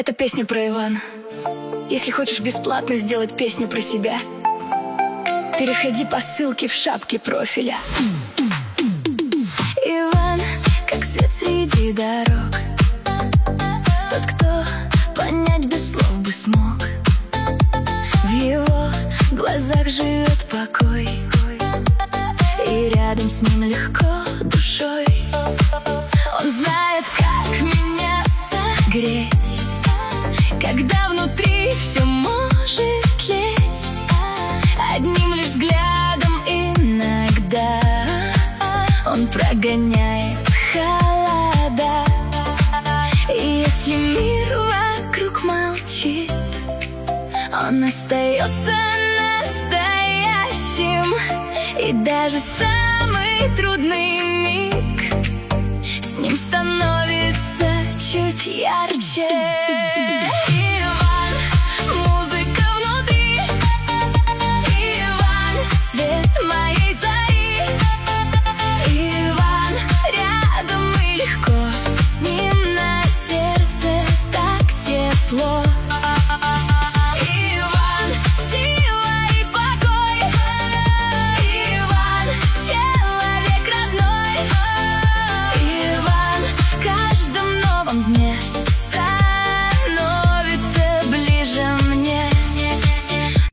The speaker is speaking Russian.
Это песня про Ивана. Если хочешь бесплатно сделать песню про себя, переходи по ссылке в шапке профиля. Иван, как свет среди дорог, тот, кто понять без слов бы смог. В его глазах живет покой, и рядом с ним легко душой. Он знает, как меня согреть, когда внутри все может тлеть. Одним лишь взглядом иногда он прогоняет холода. И если мир вокруг молчит, он остается настоящим. И даже самый трудный миг с ним становится чуть ярче.